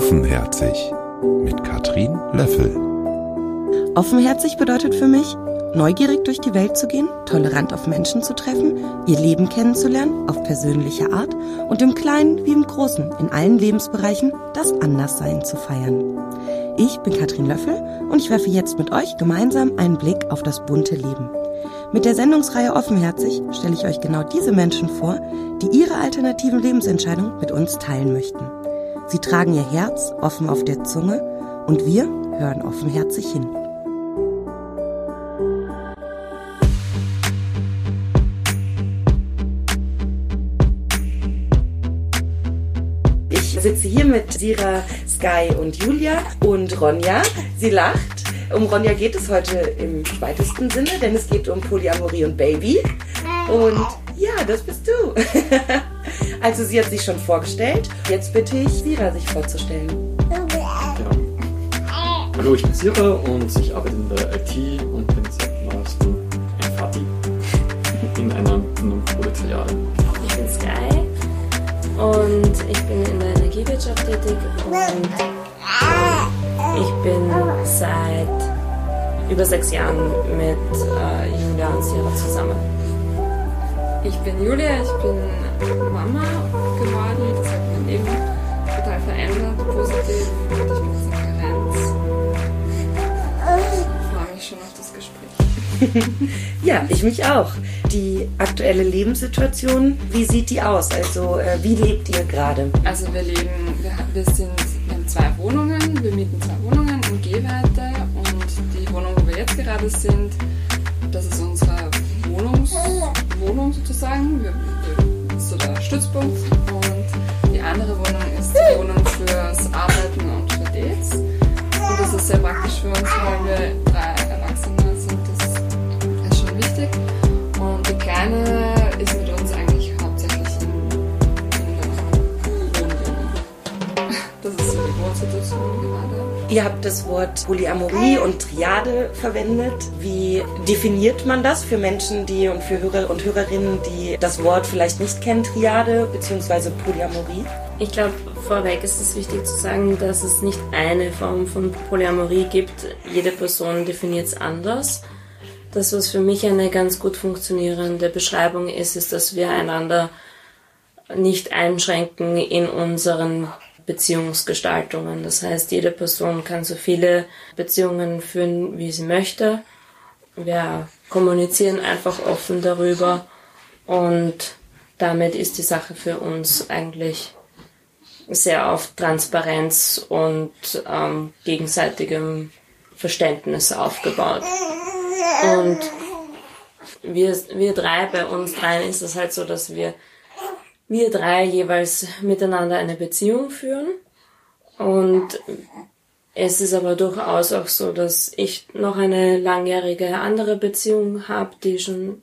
Offenherzig mit Katrin Löffel. Offenherzig bedeutet für mich, neugierig durch die Welt zu gehen, tolerant auf Menschen zu treffen, ihr Leben kennenzulernen, auf persönliche Art und im Kleinen wie im Großen, in allen Lebensbereichen, das Anderssein zu feiern. Ich bin Katrin Löffel und ich werfe jetzt mit euch gemeinsam einen Blick auf das bunte Leben. Mit der Sendungsreihe Offenherzig stelle ich euch genau diese Menschen vor, die ihre alternativen Lebensentscheidungen mit uns teilen möchten. Sie tragen ihr Herz offen auf der Zunge und wir hören offenherzig hin. Ich sitze hier mit Sira, Sky und Julia und Ronja. Sie lacht. Um Ronja geht es heute im weitesten Sinne, denn es geht um Polyamorie und Baby. Und ja, das bist du. Also sie hat sich schon vorgestellt. Jetzt bitte ich Sira, sich vorzustellen. Genau. Hallo, ich bin Sira und ich arbeite in der IT und bin seit neuestem ein Vati in einem Proletariat. Ich bin Sky und ich bin in der Energiewirtschaft tätig und ich bin seit über 6 Jahren mit Julia und Sira zusammen. Ich bin Julia, ich bin Mama geworden, das hat mein Leben total verändert, positiv, und ich bin jetzt in Karenz. Ich freue mich schon auf das Gespräch. Ja, ich mich auch. Die aktuelle Lebenssituation, wie sieht die aus? Also wie lebt ihr gerade? Also wir haben 2 Wohnungen, wir mieten 2 Wohnungen in Gehweite und die Wohnung, wo wir jetzt gerade sind, das ist unsere Wohnung sozusagen, das ist so der Stützpunkt, und die andere Wohnung ist die Wohnung fürs Arbeiten und für Dates. Und das ist sehr praktisch für uns, weil wir 3 Erwachsene sind, das ist schon wichtig. Und die Kleine ist mit uns eigentlich hauptsächlich in der Wohnwohnung. Das ist so die Wohnsituation gerade. Ihr habt das Wort Polyamorie und Triade verwendet. Wie definiert man das für Menschen, und für Hörer und Hörerinnen, die das Wort vielleicht nicht kennen, Triade bzw. Polyamorie? Ich glaube, vorweg ist es wichtig zu sagen, dass es nicht eine Form von Polyamorie gibt. Jede Person definiert es anders. Das, was für mich eine ganz gut funktionierende Beschreibung ist, dass wir einander nicht einschränken in unseren Beziehungsgestaltungen. Das heißt, jede Person kann so viele Beziehungen führen, wie sie möchte. Wir kommunizieren einfach offen darüber und damit ist die Sache für uns eigentlich sehr auf Transparenz und gegenseitigem Verständnis aufgebaut. Und wir 3, bei uns 3 ist es halt so, dass wir 3 jeweils miteinander eine Beziehung führen. Und es ist aber durchaus auch so, dass ich noch eine langjährige andere Beziehung habe, die schon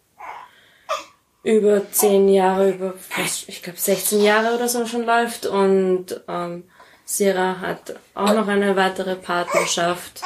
über 10 Jahre, ich glaube 16 Jahre oder so schon läuft. Und Sira hat auch noch eine weitere Partnerschaft.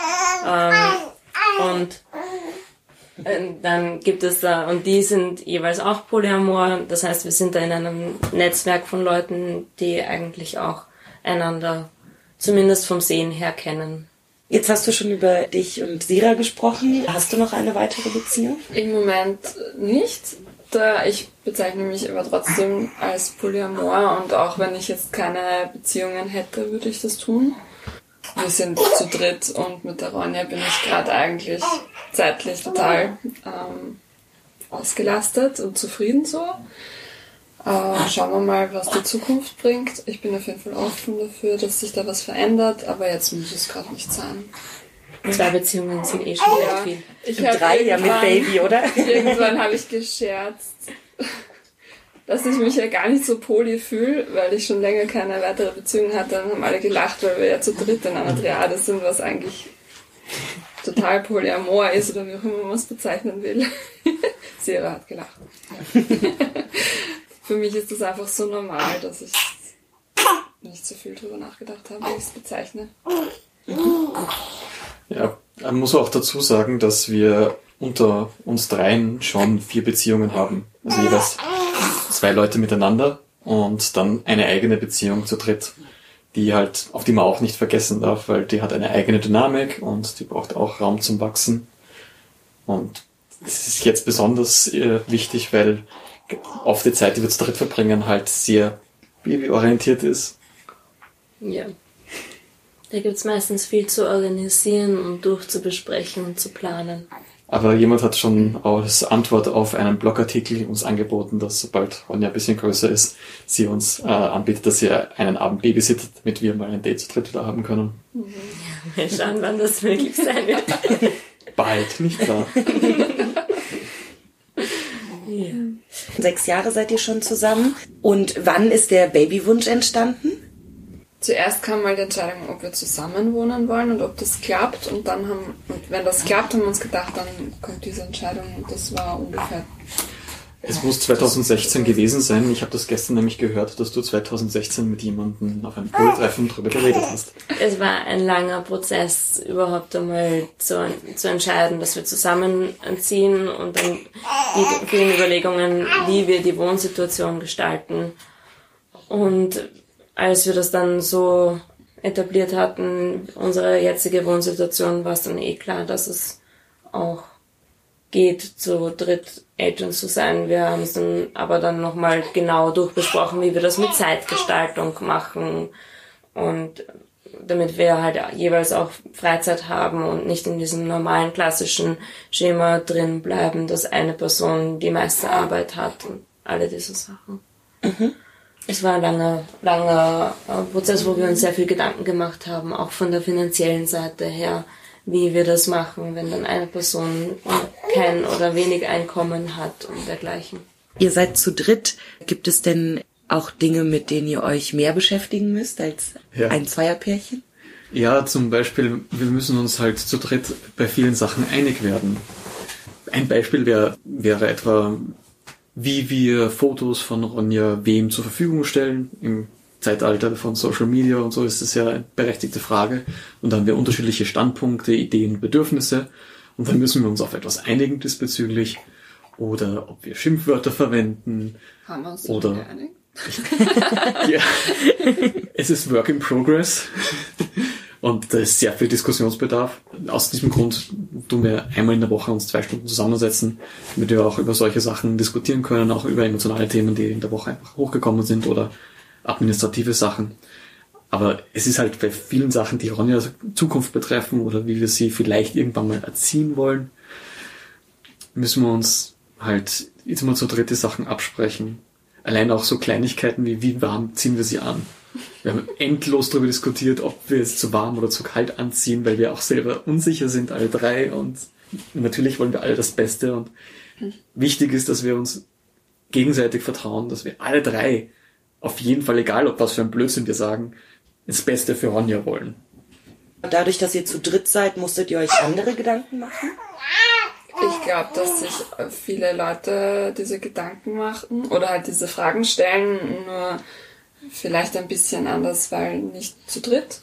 Und dann gibt es da, und die sind jeweils auch Polyamor, das heißt, wir sind da in einem Netzwerk von Leuten, die eigentlich auch einander zumindest vom Sehen her kennen. Jetzt hast du schon über dich und Sira gesprochen. Hast du noch eine weitere Beziehung? Im Moment nicht. Ich bezeichne mich aber trotzdem als Polyamor, und auch wenn ich jetzt keine Beziehungen hätte, würde ich das tun. Wir sind zu dritt und mit der Ronja bin ich gerade eigentlich zeitlich total ausgelastet und zufrieden so. Schauen wir mal, was die Zukunft bringt. Ich bin auf jeden Fall offen dafür, dass sich da was verändert, aber jetzt muss es gerade nicht sein. 2 Beziehungen sind eh schon sehr viel. Ich 3 ja mit Baby, oder? Irgendwann habe ich gescherzt, dass ich mich ja gar nicht so poly fühle, weil ich schon länger keine weitere Beziehung hatte. Dann haben alle gelacht, weil wir ja zu dritt in einer Triade sind, was eigentlich total Polyamor ist oder wie auch immer man es bezeichnen will. Sira hat gelacht. Für mich ist das einfach so normal, dass ich nicht so viel drüber nachgedacht habe, wie ich es bezeichne. Ja, man muss auch dazu sagen, dass wir unter uns dreien schon 4 Beziehungen haben. Also jeweils 2 Leute miteinander und dann eine eigene Beziehung zu dritt. die auf die man auch nicht vergessen darf, weil die hat eine eigene Dynamik und die braucht auch Raum zum Wachsen. Und es ist jetzt besonders wichtig, weil oft die Zeit, die wir zu dritt verbringen, halt sehr babyorientiert ist. Ja. Da gibt's meistens viel zu organisieren und durchzubesprechen und zu planen. Aber jemand hat schon als Antwort auf einen Blogartikel uns angeboten, dass sobald Ronja ein bisschen größer ist, sie uns anbietet, dass sie einen Abend babysittet, damit wir mal ein Date zu dritt wieder haben können. Ja, mal schauen, wann das möglich sein wird. Bald, nicht wahr? Ja. 6 Jahre seid ihr schon zusammen. Und wann ist der Babywunsch entstanden? Zuerst kam mal die Entscheidung, ob wir zusammen wohnen wollen und ob das klappt. Und wenn das klappt, haben wir uns gedacht, dann kommt diese Entscheidung. Und das war ungefähr... Es muss 2016 gewesen sein. Ich habe das gestern nämlich gehört, dass du 2016 mit jemandem auf einem Pooltreffen drüber geredet hast. Es war ein langer Prozess, überhaupt einmal zu entscheiden, dass wir zusammenziehen und dann die vielen Überlegungen, wie wir die Wohnsituation gestalten. Und als wir das dann so etabliert hatten, unsere jetzige Wohnsituation, war es dann klar, dass es auch geht, zu dritt Eltern zu sein. Wir haben es dann aber dann nochmal genau durchbesprochen, wie wir das mit Zeitgestaltung machen und damit wir halt jeweils auch Freizeit haben und nicht in diesem normalen klassischen Schema drin bleiben, dass eine Person die meiste Arbeit hat und alle diese Sachen. Mhm. Es war ein langer Prozess, wo wir uns sehr viel Gedanken gemacht haben, auch von der finanziellen Seite her, wie wir das machen, wenn dann eine Person kein oder wenig Einkommen hat und dergleichen. Ihr seid zu dritt. Gibt es denn auch Dinge, mit denen ihr euch mehr beschäftigen müsst als ein Zweierpärchen? Ja, zum Beispiel, wir müssen uns halt zu dritt bei vielen Sachen einig werden. Ein Beispiel wäre etwa, wie wir Fotos von Ronja wem zur Verfügung stellen. Im Zeitalter von Social Media und so ist das ja eine berechtigte Frage. Und dann haben wir unterschiedliche Standpunkte, Ideen, Bedürfnisse. Und dann müssen wir uns auf etwas einigen diesbezüglich. Oder ob wir Schimpfwörter verwenden. Haben wir uns oder geeinigt? Ja, es ist Work in Progress. Und da ist sehr viel Diskussionsbedarf. Aus diesem Grund tun wir einmal in der Woche uns 2 Stunden zusammensetzen, damit wir auch über solche Sachen diskutieren können, auch über emotionale Themen, die in der Woche einfach hochgekommen sind oder administrative Sachen. Aber es ist halt bei vielen Sachen, die Ronja Zukunft betreffen oder wie wir sie vielleicht irgendwann mal erziehen wollen, müssen wir uns halt jetzt mal so dritte Sachen absprechen. Allein auch so Kleinigkeiten wie warm ziehen wir sie an. Wir haben endlos darüber diskutiert, ob wir es zu warm oder zu kalt anziehen, weil wir auch selber unsicher sind, alle drei. Und natürlich wollen wir alle das Beste. Und wichtig ist, dass wir uns gegenseitig vertrauen, dass wir alle drei auf jeden Fall, egal ob was für ein Blödsinn wir sagen, das Beste für Ronja wollen. Dadurch, dass ihr zu dritt seid, musstet ihr euch andere Gedanken machen? Ich glaube, dass sich viele Leute diese Gedanken machen oder halt diese Fragen stellen, nur vielleicht ein bisschen anders, weil nicht zu dritt.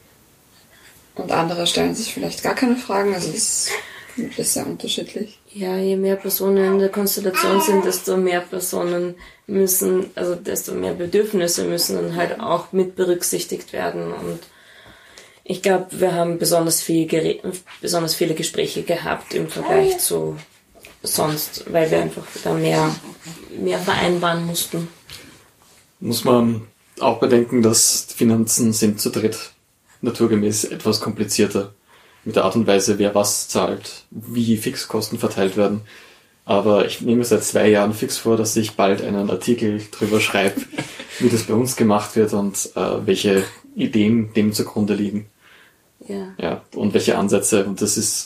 Und andere stellen sich vielleicht gar keine Fragen, also das ist sehr unterschiedlich. Ja, je mehr Personen in der Konstellation sind, desto mehr Personen müssen, also desto mehr Bedürfnisse müssen dann halt auch mit berücksichtigt werden. Und ich glaube, wir haben besonders viele Gespräche gehabt im Vergleich zu sonst, weil wir einfach da mehr vereinbaren mussten. Muss man auch bedenken, dass Finanzen sind zu dritt naturgemäß etwas komplizierter. Mit der Art und Weise, wer was zahlt, wie Fixkosten verteilt werden. Aber ich nehme seit 2 Jahren fix vor, dass ich bald einen Artikel drüber schreibe, wie das bei uns gemacht wird und welche Ideen dem zugrunde liegen. Ja, und welche Ansätze. Und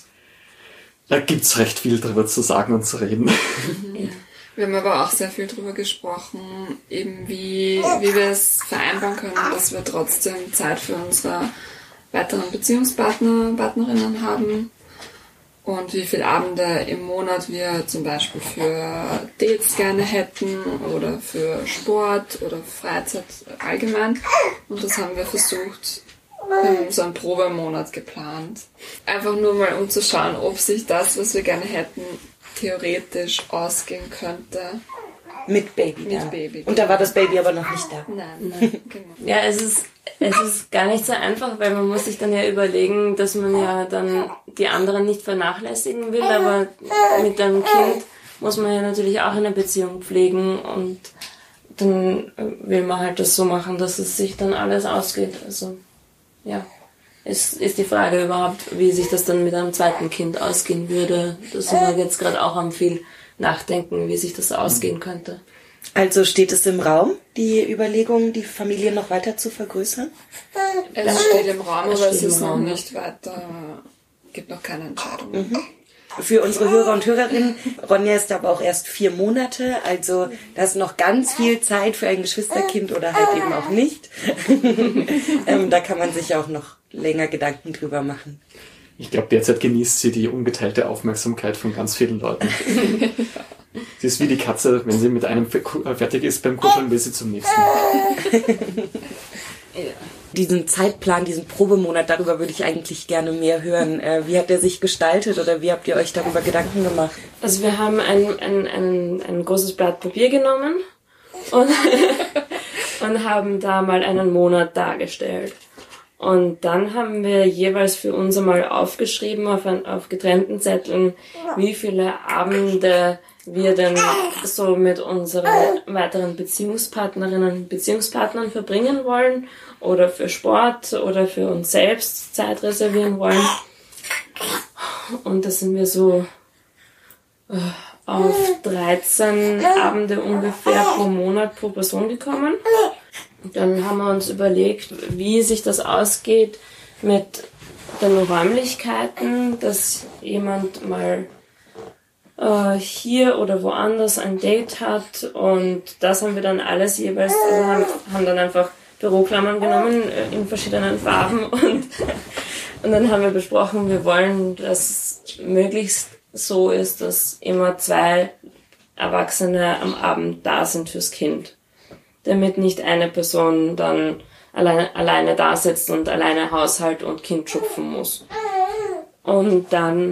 da gibt's recht viel drüber zu sagen und zu reden. Ja. Wir haben aber auch sehr viel drüber gesprochen, eben wie wir es vereinbaren können, dass wir trotzdem Zeit für unsere weiteren Partnerinnen haben und wie viele Abende im Monat wir zum Beispiel für Dates gerne hätten oder für Sport oder Freizeit allgemein. Und das haben wir versucht, so einen Probemonat geplant. Einfach nur mal um zu schauen, ob sich das, was wir gerne hätten, theoretisch ausgehen könnte. Mit Baby. Mit Baby. Und da war das Baby aber noch nicht da. Nein, genau. Ja, es ist Es ist gar nicht so einfach, weil man muss sich dann ja überlegen, dass man ja dann die anderen nicht vernachlässigen will, aber mit einem Kind muss man ja natürlich auch eine Beziehung pflegen und dann will man halt das so machen, dass es sich dann alles ausgeht. Also, ja. Es ist die Frage überhaupt, wie sich das dann mit einem zweiten Kind ausgehen würde. Da sind wir jetzt gerade auch am viel nachdenken, wie sich das ausgehen könnte. Also steht es im Raum, die Überlegung, die Familie noch weiter zu vergrößern? Es steht im Raum, aber es ist noch nicht weiter, gibt noch keine Entscheidung. Mhm. Für unsere Hörer und Hörerinnen, Ronja ist aber auch erst 4 Monate, also da ist noch ganz viel Zeit für ein Geschwisterkind oder halt eben auch nicht. Da kann man sich auch noch länger Gedanken drüber machen. Ich glaube, derzeit genießt sie die ungeteilte Aufmerksamkeit von ganz vielen Leuten. Sie ist wie die Katze, wenn sie mit einem fertig ist beim Kuscheln, will sie zum nächsten. Diesen Zeitplan, diesen Probemonat, darüber würde ich eigentlich gerne mehr hören. Wie hat der sich gestaltet oder wie habt ihr euch darüber Gedanken gemacht? Also wir haben ein großes Blatt Papier genommen und haben da mal einen Monat dargestellt. Und dann haben wir jeweils für uns einmal aufgeschrieben auf getrennten Zetteln, wie viele Abende wir denn so mit unseren weiteren Beziehungspartnerinnen und Beziehungspartnern verbringen wollen oder für Sport oder für uns selbst Zeit reservieren wollen. Und da sind wir so auf 13 Abende ungefähr pro Monat pro Person gekommen. Und dann haben wir uns überlegt, wie sich das ausgeht mit den Räumlichkeiten, dass jemand mal hier oder woanders ein Date hat, und das haben wir dann alles jeweils, also haben dann einfach Büroklammern genommen in verschiedenen Farben und dann haben wir besprochen, wir wollen, dass es möglichst so ist, dass immer 2 Erwachsene am Abend da sind fürs Kind, damit nicht eine Person dann alleine da sitzt und alleine Haushalt und Kind schupfen muss. Und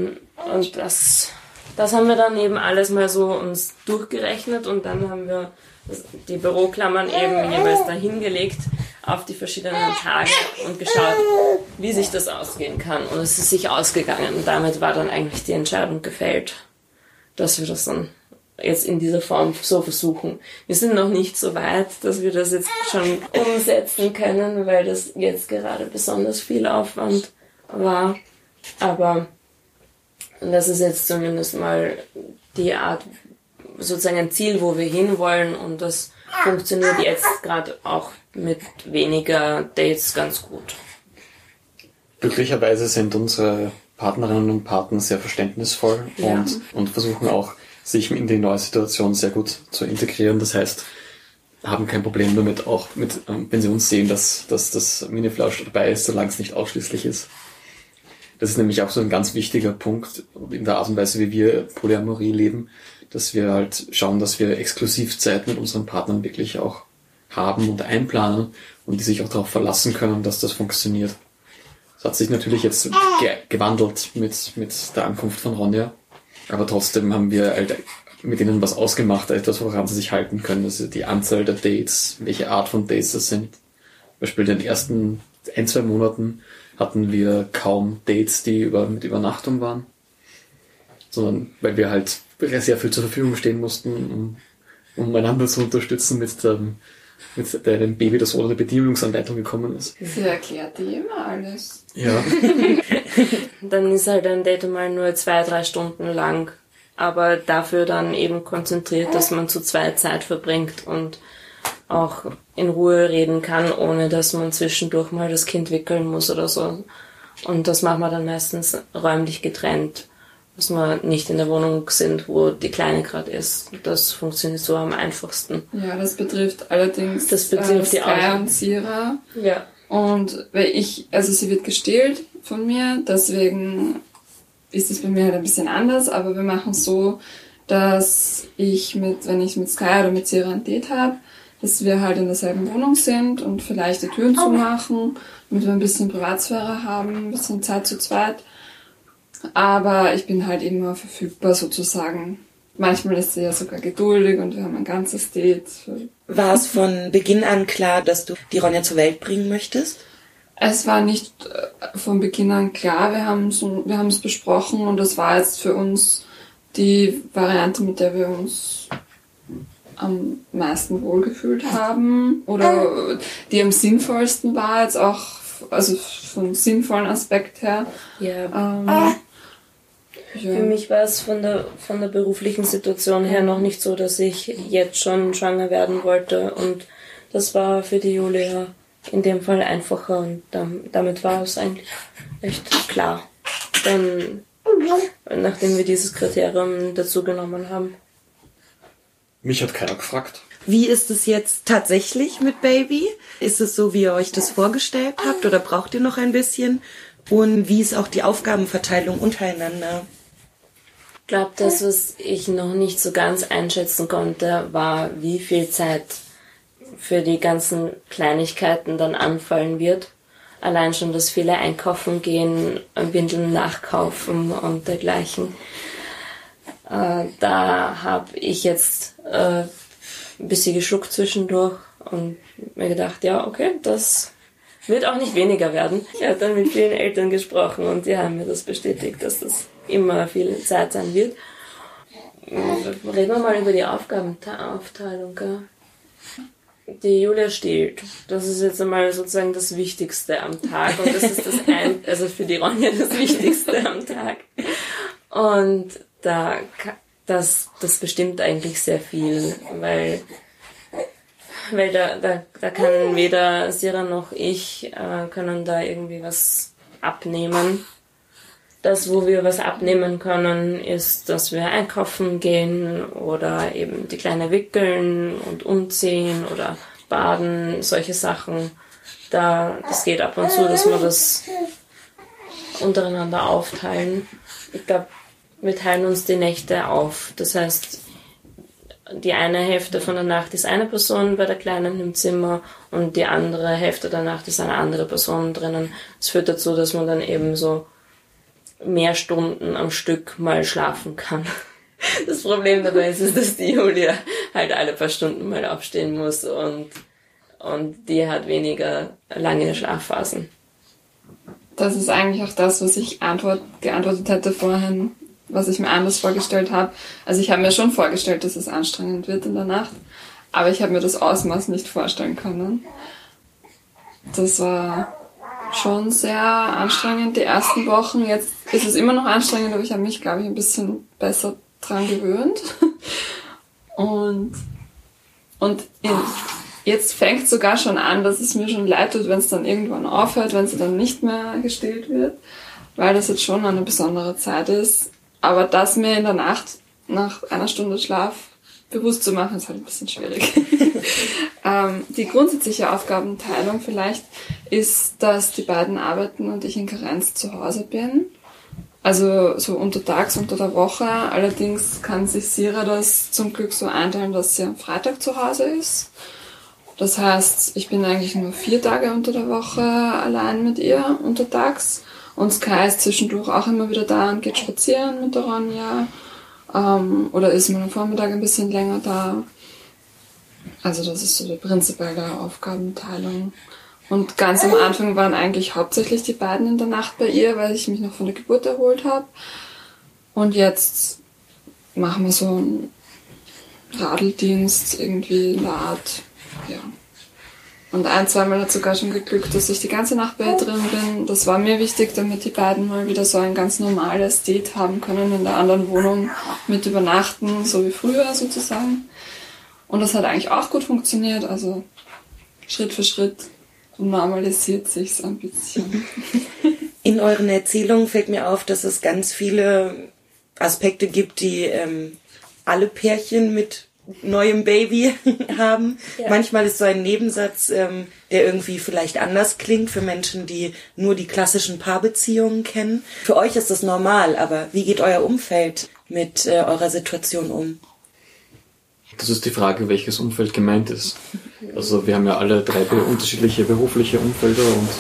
das haben wir dann eben alles mal so uns durchgerechnet, und dann haben wir die Büroklammern eben jeweils da hingelegt auf die verschiedenen Tage und geschaut, wie sich das ausgehen kann. Und es ist sich ausgegangen. Und damit war dann eigentlich die Entscheidung gefällt, dass wir das dann jetzt in dieser Form so versuchen. Wir sind noch nicht so weit, dass wir das jetzt schon umsetzen können, weil das jetzt gerade besonders viel Aufwand war. Aber das ist jetzt zumindest mal die Art, sozusagen ein Ziel, wo wir hinwollen, und das funktioniert jetzt gerade auch mit weniger Dates ganz gut. Glücklicherweise sind unsere Partnerinnen und Partner sehr verständnisvoll und versuchen auch, sich in die neue Situation sehr gut zu integrieren. Das heißt, haben kein Problem damit, auch wenn sie uns sehen, dass das Miniflausch dabei ist, solange es nicht ausschließlich ist. Das ist nämlich auch so ein ganz wichtiger Punkt in der Art und Weise, wie wir Polyamorie leben, dass wir halt schauen, dass wir Exklusivzeit mit unseren Partnern wirklich auch haben und einplanen und die sich auch darauf verlassen können, dass das funktioniert. Das hat sich natürlich jetzt gewandelt mit der Ankunft von Ronja, aber trotzdem haben wir halt mit ihnen was ausgemacht, etwas, woran sie sich halten können. Also die Anzahl der Dates, welche Art von Dates das sind. Zum Beispiel in den ersten 1-2 Monaten hatten wir kaum Dates, die mit Übernachtung waren, sondern weil wir halt sehr viel zur Verfügung stehen mussten, um einander zu unterstützen mit dem Baby, das ohne Bedienungsanleitung gekommen ist. Sie erklärt immer alles. Ja. Dann ist halt ein Date mal nur 2-3 Stunden lang, aber dafür dann eben konzentriert, dass man zu zweit Zeit verbringt und auch in Ruhe reden kann, ohne dass man zwischendurch mal das Kind wickeln muss oder so. Und das machen wir dann meistens räumlich getrennt, dass wir nicht in der Wohnung sind, wo die Kleine gerade ist. Das funktioniert so am einfachsten. Ja, das betrifft allerdings die Sky und Sira. Ja. Und weil sie wird gestillt von mir, deswegen ist es bei mir halt ein bisschen anders, aber wir machen es so, dass wenn ich mit Sky oder mit Sira ein Date habe, dass wir halt in derselben Wohnung sind und vielleicht die Türen zumachen, damit wir ein bisschen Privatsphäre haben, ein bisschen Zeit zu zweit. Aber ich bin halt immer verfügbar sozusagen manchmal ist sie ja sogar geduldig und wir haben ein ganzes Date. War es von Beginn an klar, dass du die Ronja zur Welt bringen möchtest? Es war nicht von Beginn an klar, wir haben es besprochen und das war jetzt für uns die Variante, mit der wir uns am meisten wohlgefühlt haben oder die am sinnvollsten war, jetzt auch also vom sinnvollen Aspekt her. Ja. Für mich war es von der beruflichen Situation her noch nicht so, dass ich jetzt schon schwanger werden wollte und das war für die Julia in dem Fall einfacher und damit war es eigentlich echt klar. Dann, nachdem wir dieses Kriterium dazu genommen haben. Mich hat keiner gefragt. Wie ist es jetzt tatsächlich mit Baby? Ist es so, wie ihr euch das vorgestellt habt oder braucht ihr noch ein bisschen? Und wie ist auch die Aufgabenverteilung untereinander? Ich glaube, das, was ich noch nicht so ganz einschätzen konnte, war, wie viel Zeit für die ganzen Kleinigkeiten dann anfallen wird. Allein schon, dass viele einkaufen gehen, Windeln nachkaufen und dergleichen. Da habe ich jetzt ein bisschen geschluckt zwischendurch und mir gedacht, ja, okay, das wird auch nicht weniger werden. Ich habe dann mit vielen Eltern gesprochen und die haben mir das bestätigt, dass das immer viel Zeit sein wird. Reden wir mal über die Aufgabenaufteilung. Gell? Die Julia stillt. Das ist jetzt einmal sozusagen das Wichtigste am Tag und das ist also für die Ronja das Wichtigste am Tag. Und das bestimmt eigentlich sehr viel, weil da kann weder Sira noch ich können da irgendwie was abnehmen. Das, wo wir was abnehmen können, ist, dass wir einkaufen gehen oder eben die Kleine wickeln und umziehen oder baden, solche Sachen. Das geht ab und zu, dass wir das untereinander aufteilen. Ich glaube, wir teilen uns die Nächte auf. Das heißt, die eine Hälfte von der Nacht ist eine Person bei der Kleinen im Zimmer und die andere Hälfte der Nacht ist eine andere Person drinnen. Das führt dazu, dass man dann eben so mehr Stunden am Stück mal schlafen kann. Das Problem dabei ist, dass die Julia halt alle paar Stunden mal aufstehen muss und die hat weniger lange Schlafphasen. Das ist eigentlich auch das, was ich geantwortet hätte vorhin, was ich mir anders vorgestellt habe. Also ich habe mir schon vorgestellt, dass es anstrengend wird in der Nacht, aber ich habe mir das Ausmaß nicht vorstellen können. Das war schon sehr anstrengend, die ersten Wochen. Jetzt ist es immer noch anstrengend, aber ich habe mich, glaube ich, ein bisschen besser dran gewöhnt. Und jetzt fängt es sogar schon an, dass es mir schon leid tut, wenn es dann irgendwann aufhört, wenn sie dann nicht mehr gestillt wird, weil das jetzt schon eine besondere Zeit ist. Aber das mir in der Nacht nach einer Stunde Schlaf bewusst zu machen, ist halt ein bisschen schwierig. Die grundsätzliche Aufgabenteilung vielleicht ist, dass die beiden arbeiten und ich in Karenz zu Hause bin. Also so untertags, unter der Woche. Allerdings kann sich Sira das zum Glück so einteilen, dass sie am Freitag zu Hause ist. Das heißt, ich bin eigentlich nur 4 Tage unter der Woche allein mit ihr untertags. Und Sky ist zwischendurch auch immer wieder da und geht spazieren mit der Ronja. Oder ist mal am Vormittag ein bisschen länger da. Also das ist so die prinzipielle Aufgabenteilung. Und ganz am Anfang waren eigentlich hauptsächlich die beiden in der Nacht bei ihr, weil ich mich noch von der Geburt erholt habe. Und jetzt machen wir so einen Radeldienst irgendwie in der Art, ja. Und 1-2 Mal hat sogar schon geglückt, dass ich die ganze Nacht bei ihr drin bin. Das war mir wichtig, damit die beiden mal wieder so ein ganz normales Date haben können in der anderen Wohnung mit Übernachten, so wie früher sozusagen. Und das hat eigentlich auch gut funktioniert, also Schritt für Schritt normalisiert sich's ein bisschen. In euren Erzählungen fällt mir auf, dass es ganz viele Aspekte gibt, die alle Pärchen mit neuem Baby haben. Ja. Manchmal ist so ein Nebensatz, der irgendwie vielleicht anders klingt für Menschen, die nur die klassischen Paarbeziehungen kennen. Für euch ist das normal, aber wie geht euer Umfeld mit eurer Situation um? Das ist die Frage, welches Umfeld gemeint ist. Also wir haben ja alle 3 unterschiedliche berufliche Umfelder und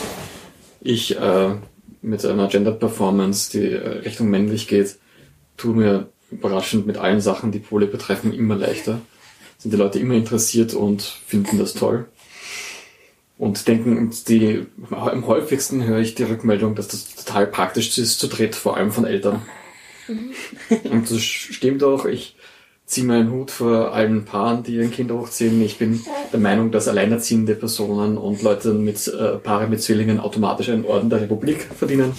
ich mit einer Gender Performance, die Richtung männlich geht, tue mir überraschend mit allen Sachen, die Pole betreffen, immer leichter. Sind die Leute immer interessiert und finden das toll. Und denken, am häufigsten höre ich die Rückmeldung, dass das total praktisch ist zu dritt, vor allem von Eltern. Und das stimmt auch. Ich ziehe meinen Hut vor allen Paaren, die ihren Kinder hochziehen. Ich bin der Meinung, dass alleinerziehende Personen und Leute mit Paare mit Zwillingen automatisch einen Orden der Republik verdienen.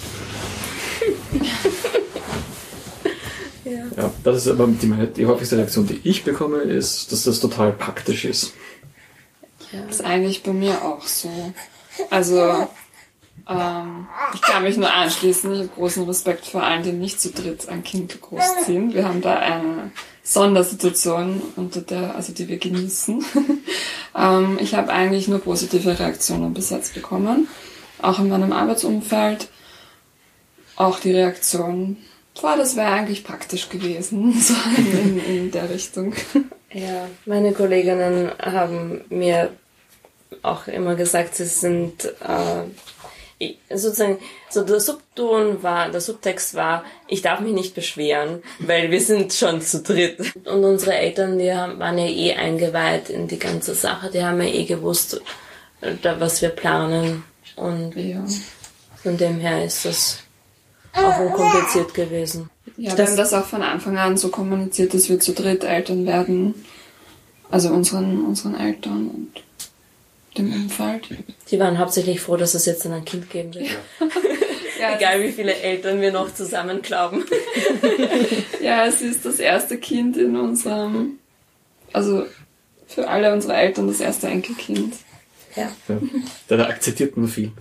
Ja, das ist aber die häufigste Reaktion, die ich bekomme, ist, dass das total praktisch ist. Das ist eigentlich bei mir auch so. Also, ich kann mich nur anschließen. Ich habe großen Respekt vor allen, die nicht zu dritt ein Kind großziehen. Wir haben da eine Sondersituation, die wir genießen. Ich habe eigentlich nur positive Reaktionen bis jetzt bekommen. Auch in meinem Arbeitsumfeld. Auch die Reaktion, das wäre eigentlich praktisch gewesen, so in der Richtung. Ja, meine Kolleginnen haben mir auch immer gesagt, sie sind sozusagen, so der Subtext war, ich darf mich nicht beschweren, weil wir sind schon zu dritt. Und unsere Eltern, waren ja eingeweiht in die ganze Sache, die haben ja gewusst, was wir planen. Und von dem her ist das auch unkompliziert gewesen. Ja, wir haben das auch von Anfang an so kommuniziert, dass wir zu dritt Eltern werden. Also unseren Eltern und dem Umfeld. Die waren hauptsächlich froh, dass es jetzt ein Kind geben wird. Ja, egal wie viele Eltern wir noch zusammen glauben. Ja, es ist das erste Kind in unserem, also für alle unsere Eltern das erste Enkelkind. Ja. Da akzeptiert man viel.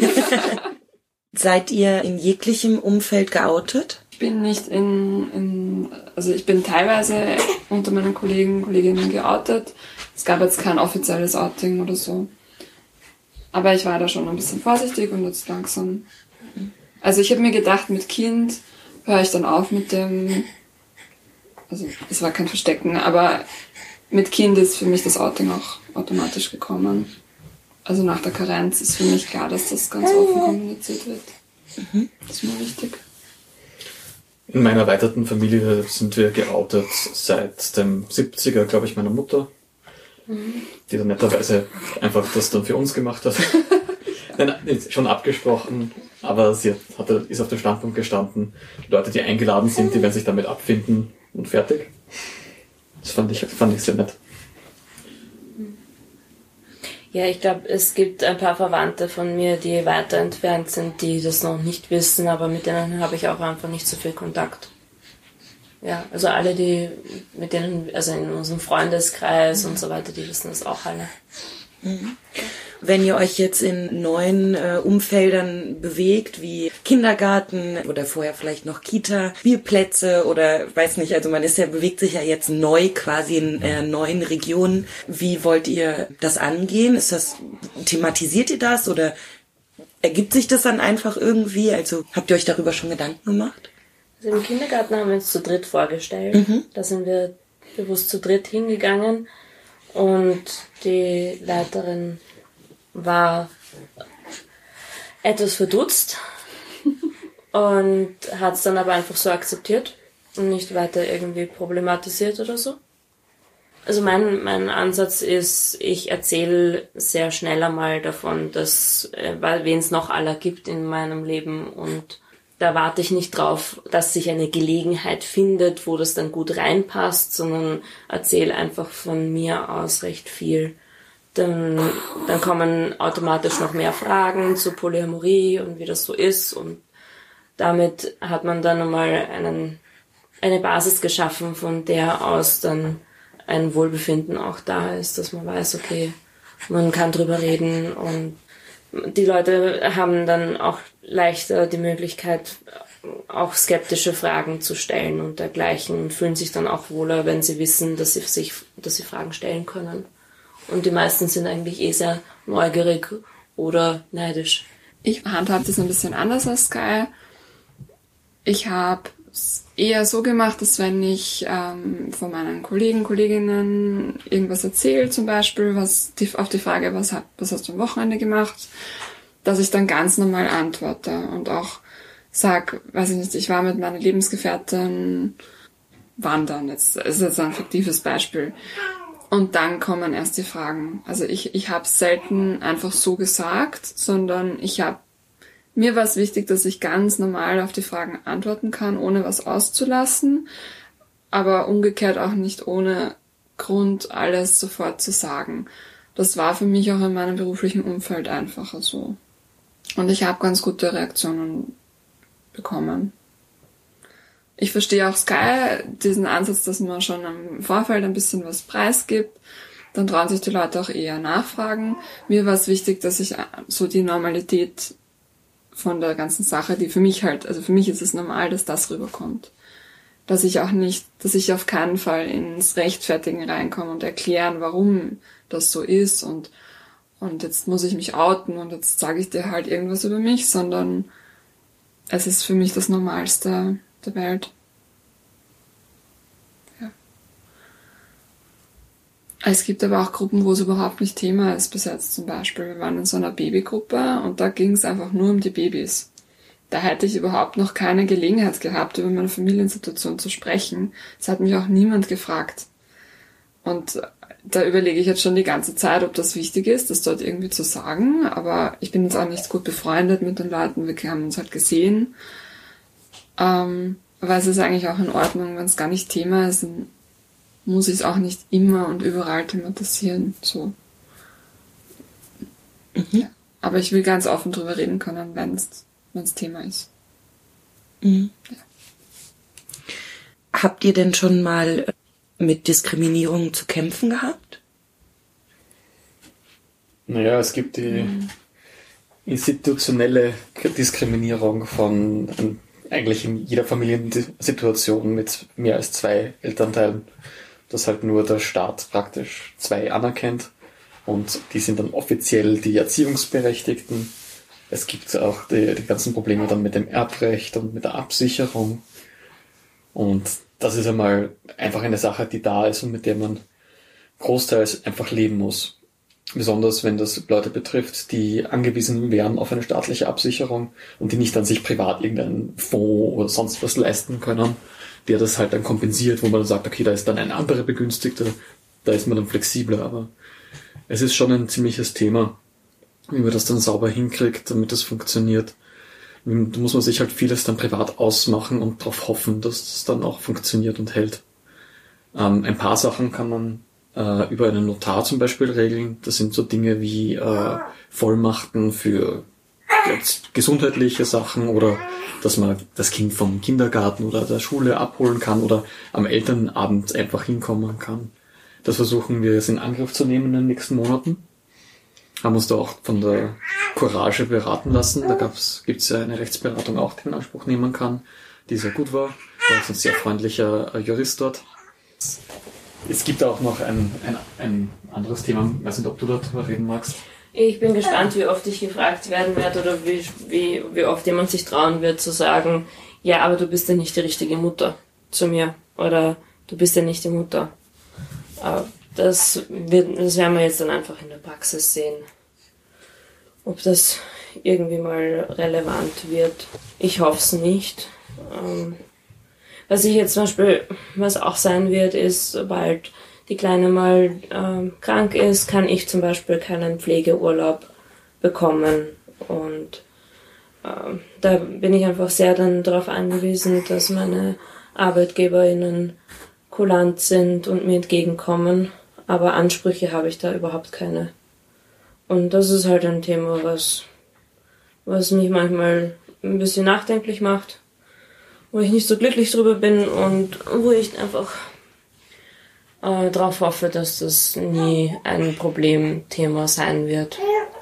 Seid ihr in jeglichem Umfeld geoutet? Ich bin nicht also ich bin teilweise unter meinen Kolleginnen geoutet. Es gab jetzt kein offizielles Outing oder so. Aber ich war da schon ein bisschen vorsichtig und jetzt langsam. Also ich habe mir gedacht, mit Kind höre ich dann auf mit dem, also es war kein Verstecken, aber mit Kind ist für mich das Outing auch automatisch gekommen. Also nach der Karenz ist für mich klar, dass das ganz offen kommuniziert wird. Das ist mir wichtig. In meiner erweiterten Familie sind wir geoutet seit dem 70er, glaube ich, meiner Mutter, die dann netterweise einfach das dann für uns gemacht hat. Nein, schon abgesprochen, aber sie ist auf dem Standpunkt gestanden, Leute, die eingeladen sind, die werden sich damit abfinden und fertig. Das fand ich sehr nett. Ja, ich glaube, es gibt ein paar Verwandte von mir, die weiter entfernt sind, die das noch nicht wissen, aber mit denen habe ich auch einfach nicht so viel Kontakt. Ja, also alle, die mit denen, also in unserem Freundeskreis und so weiter, die wissen das auch alle. Wenn ihr euch jetzt in neuen Umfeldern bewegt, wie Kindergarten oder vorher vielleicht noch Kita, Spielplätze oder weiß nicht, also bewegt sich ja jetzt neu quasi in neuen Regionen. Wie wollt ihr das angehen? Thematisiert ihr das oder ergibt sich das dann einfach irgendwie? Also habt ihr euch darüber schon Gedanken gemacht? Also im Kindergarten haben wir uns zu dritt vorgestellt. Da sind wir bewusst zu dritt hingegangen und die Leiterin war etwas verdutzt und hat es dann aber einfach so akzeptiert und nicht weiter irgendwie problematisiert oder so. Also mein Ansatz ist, ich erzähle sehr schnell einmal davon, dass wen es noch aller gibt in meinem Leben und da warte ich nicht drauf, dass sich eine Gelegenheit findet, wo das dann gut reinpasst, sondern erzähle einfach von mir aus recht viel. Dann kommen automatisch noch mehr Fragen zu Polyamorie und wie das so ist und damit hat man dann einmal eine Basis geschaffen, von der aus dann ein Wohlbefinden auch da ist, dass man weiß, okay, man kann drüber reden und die Leute haben dann auch leichter die Möglichkeit, auch skeptische Fragen zu stellen und dergleichen und fühlen sich dann auch wohler, wenn sie wissen, dass sie Fragen stellen können. Und die meisten sind eigentlich sehr neugierig oder neidisch. Ich handhabe das ein bisschen anders als Sky. Ich habe es eher so gemacht, dass wenn ich von meinen Kolleginnen irgendwas erzähle, zum Beispiel, auf die Frage, was hast du am Wochenende gemacht, dass ich dann ganz normal antworte und auch sag, weiß ich nicht, ich war mit meiner Lebensgefährtin wandern. Das ist jetzt ein fiktives Beispiel. Und dann kommen erst die Fragen. Also ich habe selten einfach so gesagt, sondern mir war es wichtig, dass ich ganz normal auf die Fragen antworten kann, ohne was auszulassen, aber umgekehrt auch nicht ohne Grund alles sofort zu sagen. Das war für mich auch in meinem beruflichen Umfeld einfacher so. Und ich habe ganz gute Reaktionen bekommen. Ich verstehe auch Sky, diesen Ansatz, dass man schon im Vorfeld ein bisschen was preisgibt. Dann trauen sich die Leute auch eher nachfragen. Mir war es wichtig, dass ich so die Normalität von der ganzen Sache, die für mich also für mich ist es normal, dass das rüberkommt. Dass ich auf keinen Fall ins Rechtfertigen reinkomme und erklären, warum das so ist und jetzt muss ich mich outen und jetzt sage ich dir halt irgendwas über mich, sondern es ist für mich das Normalste der Welt. Ja. Es gibt aber auch Gruppen, wo es überhaupt nicht Thema ist, bis jetzt zum Beispiel. Wir waren in so einer Babygruppe und da ging es einfach nur um die Babys. Da hätte ich überhaupt noch keine Gelegenheit gehabt, über meine Familiensituation zu sprechen. Es hat mich auch niemand gefragt. Und da überlege ich jetzt schon die ganze Zeit, ob das wichtig ist, das dort irgendwie zu sagen. Aber ich bin jetzt auch nicht gut befreundet mit den Leuten. Wir haben uns halt gesehen. Aber es ist eigentlich auch in Ordnung, wenn es gar nicht Thema ist, dann muss ich es auch nicht immer und überall thematisieren. So. Ja. Aber ich will ganz offen drüber reden können, wenn es Thema ist. Mhm. Ja. Habt ihr denn schon mal mit Diskriminierung zu kämpfen gehabt? Naja, es gibt die institutionelle Diskriminierung von eigentlich in jeder Familiensituation mit mehr als 2 Elternteilen, dass halt nur der Staat praktisch 2 anerkennt und die sind dann offiziell die Erziehungsberechtigten. Es gibt auch die ganzen Probleme dann mit dem Erbrecht und mit der Absicherung. Und das ist einmal einfach eine Sache, die da ist und mit der man großteils einfach leben muss. Besonders wenn das Leute betrifft, die angewiesen wären auf eine staatliche Absicherung und die nicht an sich privat irgendeinen Fonds oder sonst was leisten können, der das halt dann kompensiert, wo man dann sagt, okay, da ist dann ein anderer Begünstigter, da ist man dann flexibler. Aber es ist schon ein ziemliches Thema, wie man das dann sauber hinkriegt, damit das funktioniert. Da muss man sich halt vieles dann privat ausmachen und darauf hoffen, dass das dann auch funktioniert und hält. Ein paar Sachen kann man über einen Notar zum Beispiel regeln. Das sind so Dinge wie Vollmachten für jetzt gesundheitliche Sachen oder dass man das Kind vom Kindergarten oder der Schule abholen kann oder am Elternabend einfach hinkommen kann. Das versuchen wir jetzt in Angriff zu nehmen in den nächsten Monaten. Haben uns da auch von der Courage beraten lassen. Da gibt's ja eine Rechtsberatung auch, die in Anspruch nehmen kann, die sehr gut war. War auch ein sehr freundlicher Jurist dort. Es gibt auch noch ein anderes Thema. Ich weiß nicht, ob du darüber reden magst. Ich bin gespannt, wie oft ich gefragt werden werde oder wie oft jemand sich trauen wird zu sagen, ja, aber du bist ja nicht die richtige Mutter zu mir oder du bist ja nicht die Mutter. Das werden wir jetzt dann einfach in der Praxis sehen, ob das irgendwie mal relevant wird. Ich hoffe es nicht. Was ich jetzt zum Beispiel, was auch sein wird, ist, sobald die Kleine mal krank ist, kann ich zum Beispiel keinen Pflegeurlaub bekommen. Und da bin ich einfach sehr dann darauf angewiesen, dass meine ArbeitgeberInnen kulant sind und mir entgegenkommen. Aber Ansprüche habe ich da überhaupt keine. Und das ist halt ein Thema, was mich manchmal ein bisschen nachdenklich macht, wo ich nicht so glücklich drüber bin und wo ich einfach darauf hoffe, dass das nie ein Problemthema sein wird.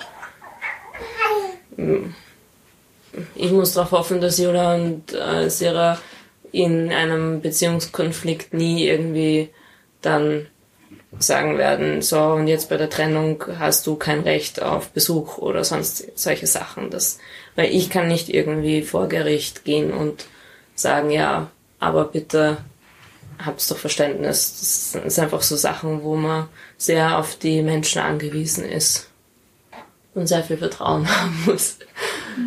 Ich muss darauf hoffen, dass Jula und Sarah in einem Beziehungskonflikt nie irgendwie dann sagen werden, so und jetzt bei der Trennung hast du kein Recht auf Besuch oder sonst solche Sachen. Weil ich kann nicht irgendwie vor Gericht gehen und sagen, ja, aber bitte habt's doch Verständnis. Das sind einfach so Sachen, wo man sehr auf die Menschen angewiesen ist und sehr viel Vertrauen haben muss.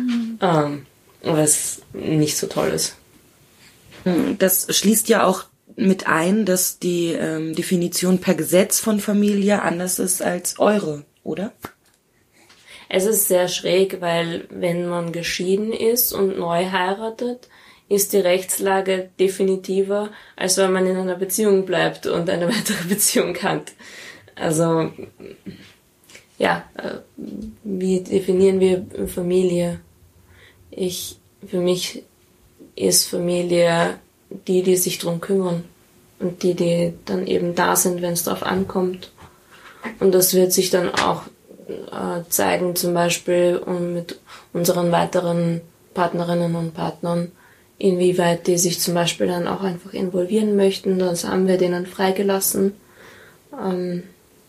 Was nicht so toll ist. Das schließt ja auch mit ein, dass die Definition per Gesetz von Familie anders ist als eure, oder? Es ist sehr schräg, weil wenn man geschieden ist und neu heiratet, ist die Rechtslage definitiver, als wenn man in einer Beziehung bleibt und eine weitere Beziehung hat. Also, ja, wie definieren wir Familie? Für mich ist Familie die sich drum kümmern und die dann eben da sind, wenn es drauf ankommt. Und das wird sich dann auch zeigen, zum Beispiel mit unseren weiteren Partnerinnen und Partnern, inwieweit die sich zum Beispiel dann auch einfach involvieren möchten. Das haben wir denen freigelassen. Ein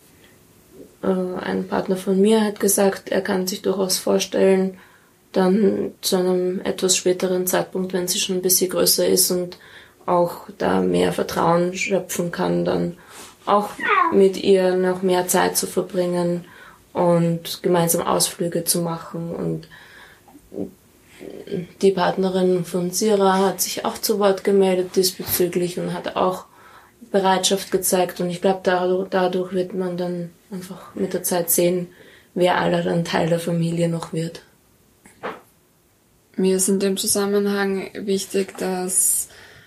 Partner von mir hat gesagt, er kann sich durchaus vorstellen, dann zu einem etwas späteren Zeitpunkt, wenn sie schon ein bisschen größer ist und auch da mehr Vertrauen schöpfen kann, dann auch mit ihr noch mehr Zeit zu verbringen und gemeinsam Ausflüge zu machen. Und die Partnerin von Sira hat sich auch zu Wort gemeldet diesbezüglich und hat auch Bereitschaft gezeigt. Und ich glaube, dadurch wird man dann einfach mit der Zeit sehen, wer aller dann Teil der Familie noch wird. Mir ist in dem Zusammenhang wichtig, dass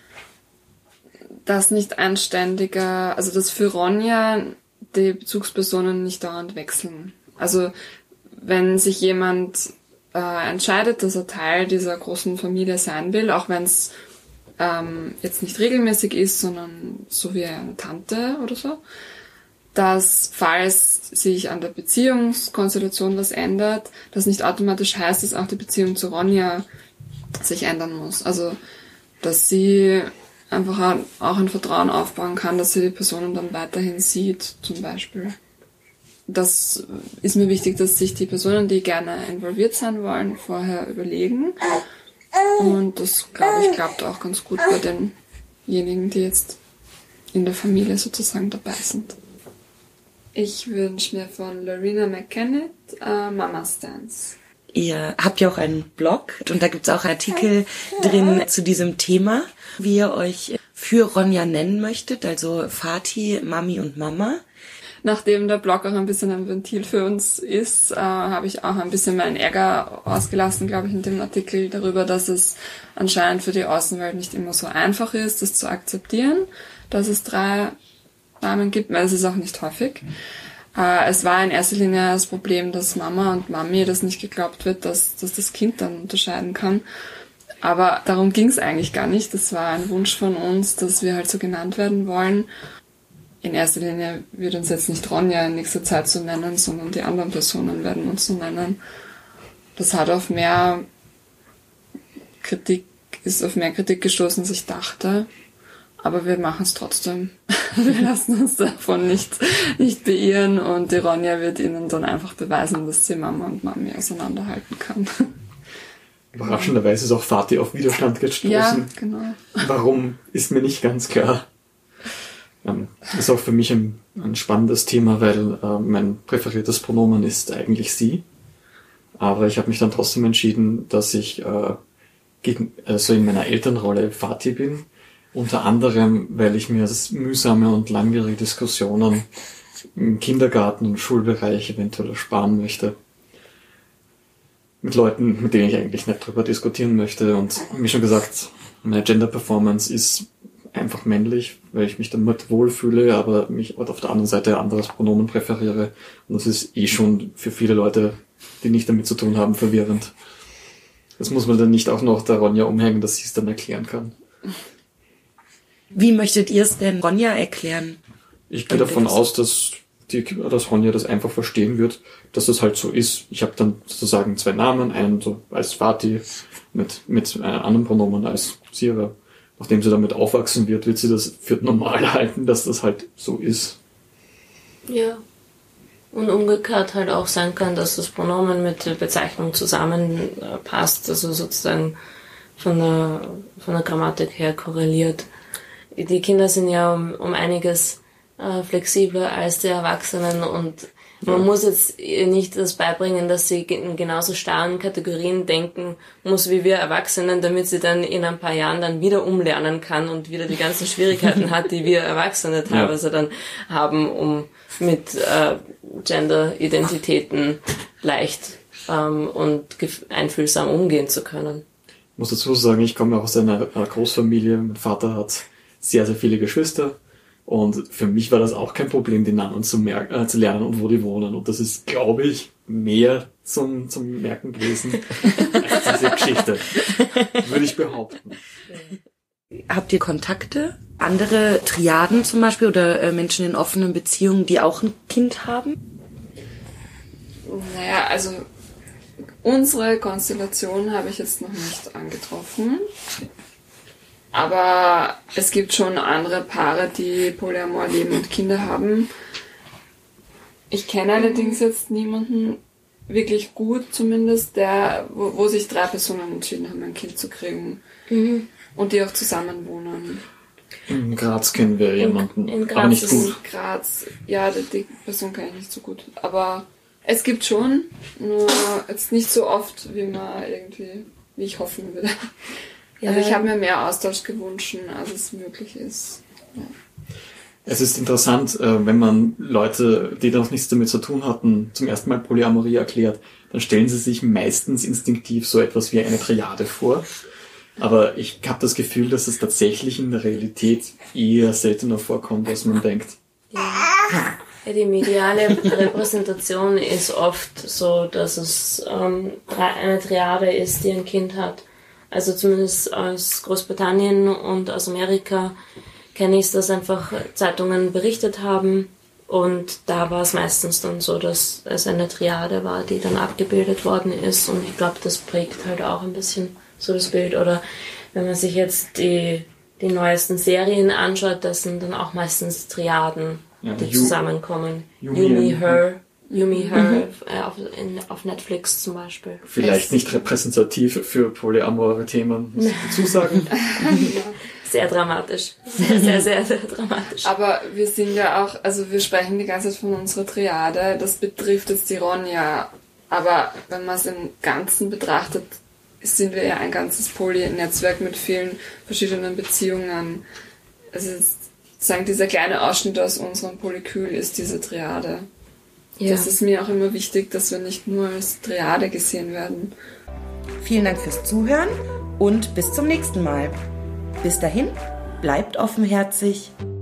das nicht ein ständiger, also dass für Ronja die Bezugspersonen nicht dauernd wechseln. Also wenn sich jemand entscheidet, dass er Teil dieser großen Familie sein will, auch wenn es jetzt nicht regelmäßig ist, sondern so wie eine Tante oder so, dass falls sich an der Beziehungskonstellation was ändert, das nicht automatisch heißt, dass auch die Beziehung zu Ronja sich ändern muss. Also dass sie einfach auch ein Vertrauen aufbauen kann, dass sie die Personen dann weiterhin sieht, zum Beispiel. Das ist mir wichtig, dass sich die Personen, die gerne involviert sein wollen, vorher überlegen. Und das, glaube ich, klappt auch ganz gut bei denjenigen, die jetzt in der Familie sozusagen dabei sind. Ich wünsche mir von Lorena McKennett Mama's Dance. Ihr habt ja auch einen Blog und da gibt's auch Artikel drin zu diesem Thema, wie ihr euch für Ronja nennen möchtet, also Vati, Mami und Mama. Nachdem der Blog auch ein bisschen ein Ventil für uns ist, habe ich auch ein bisschen meinen Ärger ausgelassen, glaube ich, in dem Artikel darüber, dass es anscheinend für die Außenwelt nicht immer so einfach ist, das zu akzeptieren, dass es 3 Namen gibt, weil es ist auch nicht häufig. Es war in erster Linie das Problem, dass Mama und Mami das nicht geglaubt wird, dass das Kind dann unterscheiden kann. Aber darum ging es eigentlich gar nicht. Das war ein Wunsch von uns, dass wir halt so genannt werden wollen. In erster Linie wird uns jetzt nicht Ronja in nächster Zeit so nennen, sondern die anderen Personen werden uns so nennen. Das hat auf mehr Kritik gestoßen, als ich dachte. Aber wir machen es trotzdem. Wir lassen uns davon nicht beirren und die Ronja wird ihnen dann einfach beweisen, dass sie Mama und Mami auseinanderhalten kann. Überraschenderweise ist auch Vati auf Widerstand gestoßen. Ja, genau. Warum, ist mir nicht ganz klar. Ist auch für mich ein spannendes Thema, weil mein präferiertes Pronomen ist eigentlich sie. Aber ich habe mich dann trotzdem entschieden, dass ich in meiner Elternrolle Vati bin. Unter anderem, weil ich mir mühsame und langwierige Diskussionen im Kindergarten und Schulbereich eventuell ersparen möchte. Mit Leuten, mit denen ich eigentlich nicht drüber diskutieren möchte. Und wie schon gesagt, meine Gender Performance ist einfach männlich, weil ich mich damit wohlfühle, aber mich auf der anderen Seite ein anderes Pronomen präferiere. Und das ist schon für viele Leute, die nicht damit zu tun haben, verwirrend. Das muss man dann nicht auch noch der Ronja umhängen, dass sie es dann erklären kann. Wie möchtet ihr es denn Ronja erklären? Ich gehe davon aus, dass Ronja das einfach verstehen wird, dass das halt so ist. Ich habe dann sozusagen 2 Namen, einen so als Vati mit einem anderen Pronomen als Sira. Nachdem sie damit aufwachsen wird sie das für normal halten, dass das halt so ist. Ja. Und umgekehrt halt auch sein kann, dass das Pronomen mit der Bezeichnung zusammenpasst, also sozusagen von der Grammatik her korreliert. Die Kinder sind ja um einiges flexibler als die Erwachsenen und Man muss jetzt nicht das beibringen, dass sie in genauso starren Kategorien denken muss wie wir Erwachsenen, damit sie dann in ein paar Jahren dann wieder umlernen kann und wieder die ganzen Schwierigkeiten hat, die wir Erwachsene teilweise dann haben, um mit Gender-Identitäten leicht und einfühlsam umgehen zu können. Ich muss dazu sagen, ich komme auch aus einer Großfamilie. Mein Vater hat sehr, sehr viele Geschwister. Und für mich war das auch kein Problem, die Namen zu lernen und wo die wohnen. Und das ist, glaube ich, mehr zum Merken gewesen als diese Geschichte. Würde ich behaupten. Habt ihr Kontakte? Andere Triaden zum Beispiel oder Menschen in offenen Beziehungen, die auch ein Kind haben? Naja, also unsere Konstellation habe ich jetzt noch nicht angetroffen. Aber es gibt schon andere Paare, die Polyamor leben und Kinder haben. Ich kenne allerdings jetzt niemanden wirklich gut zumindest, wo sich 3 Personen entschieden haben, ein Kind zu kriegen. Mhm. Und die auch zusammen wohnen. In Graz kennen wir jemanden, in Graz aber nicht gut. In Graz, ja, die Person kenne ich nicht so gut. Aber es gibt schon, nur jetzt nicht so oft, wie ich hoffen würde. Ja. Also ich habe mir mehr Austausch gewünscht, als es möglich ist. Ja. Es ist interessant, wenn man Leute, die noch nichts damit zu tun hatten, zum ersten Mal Polyamorie erklärt, dann stellen sie sich meistens instinktiv so etwas wie eine Triade vor. Aber ich habe das Gefühl, dass es tatsächlich in der Realität eher seltener vorkommt, als man denkt. Ja, die mediale Repräsentation ist oft so, dass es eine Triade ist, die ein Kind hat. Also zumindest aus Großbritannien und aus Amerika kenne ich es, dass einfach Zeitungen berichtet haben. Und da war es meistens dann so, dass es eine Triade war, die dann abgebildet worden ist. Und ich glaube, das prägt halt auch ein bisschen so das Bild. Oder wenn man sich jetzt die neuesten Serien anschaut, das sind dann auch meistens Triaden, die zusammenkommen. Yumi, Her auf Netflix zum Beispiel. Vielleicht nicht repräsentativ für polyamore Themen, muss ich dazu sagen. Sehr dramatisch. Sehr, sehr, sehr, sehr dramatisch. Aber wir sind ja auch, also wir sprechen die ganze Zeit von unserer Triade, das betrifft jetzt die Ronja. Aber wenn man es im Ganzen betrachtet, sind wir ja ein ganzes Poly-Netzwerk mit vielen verschiedenen Beziehungen. Also sozusagen dieser kleine Ausschnitt aus unserem Polykül ist diese Triade. Ja. Das ist mir auch immer wichtig, dass wir nicht nur als Triade gesehen werden. Vielen Dank fürs Zuhören und bis zum nächsten Mal. Bis dahin, bleibt offenherzig.